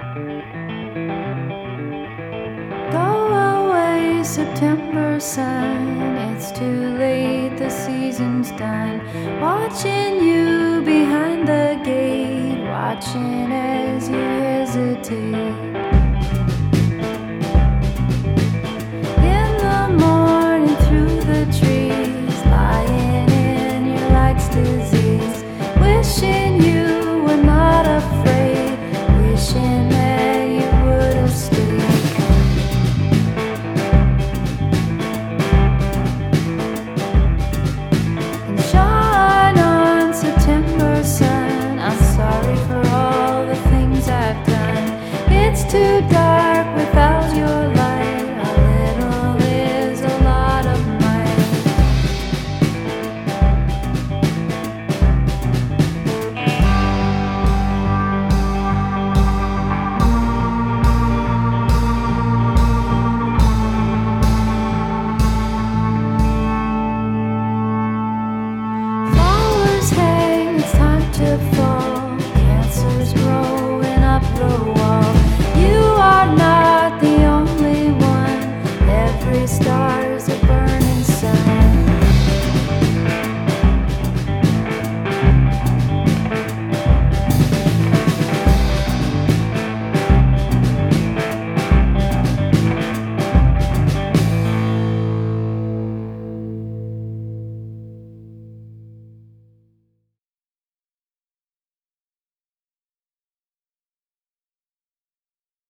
Go away, September sun. It's too late, the season's done. Watching you behind the gate, watching as you hesitate. In the morning, through the trees, lying in your light's disease, wishing you were not afraid, wishing that you would have stayed. And shine on, September sun. I'm sorry for all the things I've done. It's too dark without your